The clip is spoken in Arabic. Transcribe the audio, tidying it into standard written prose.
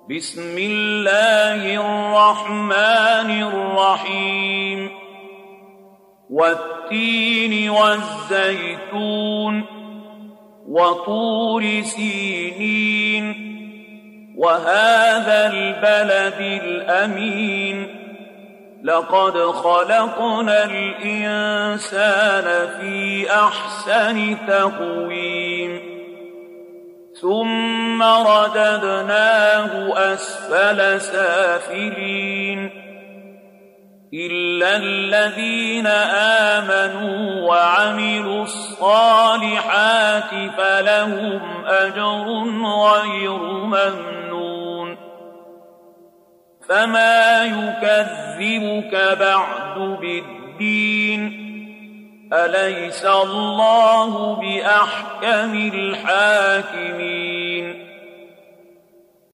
بسم الله الرحمن الرحيم والتين والزيتون وطور سينين وهذا البلد الأمين لقد خلقنا الإنسان في أحسن تقويم ثم رددناه أسفل سافلين إلا الذين آمنوا وعملوا الصالحات فلهم أجر غير ممنون فما يكذبك بعد بالدين أليس الله بأحكم الحاكمين